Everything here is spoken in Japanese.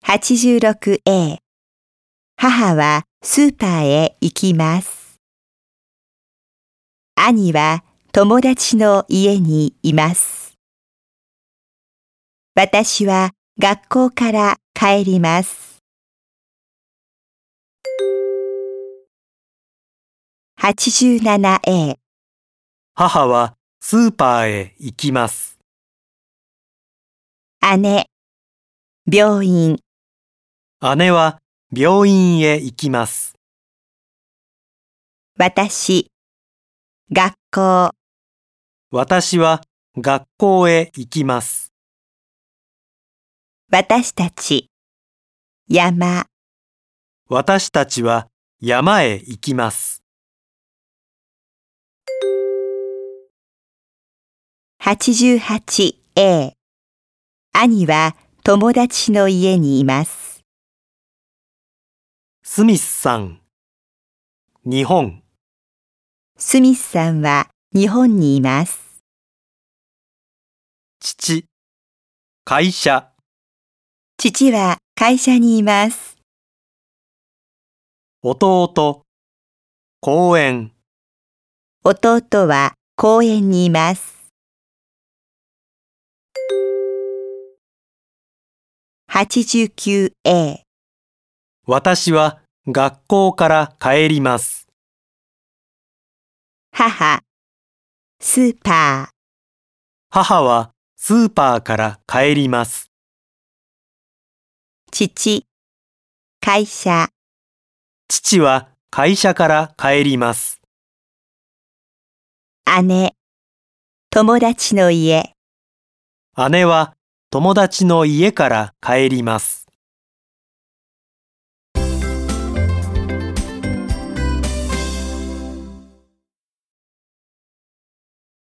86A 母はスーパーへ行きます。兄は友達の家にいます。私は学校から帰ります。87A 母はスーパーへ行きます。 姉、病院。 姉は病院へ行きます。 私、学校。 私は学校へ行きます。 私たち、山。 私たちは山へ行きます。 88A 兄は友達の家にいます。 スミスさん、日本。 スミスさんは日本にいます。 父、会社。 父は会社にいます。 弟、公園。 弟は公園にいます。89A 私は学校から帰ります。 母、スーパー。 母はスーパーから帰ります。 父、会社。 父は会社から帰ります。 姉、友達の家。 姉は友達の家から帰ります。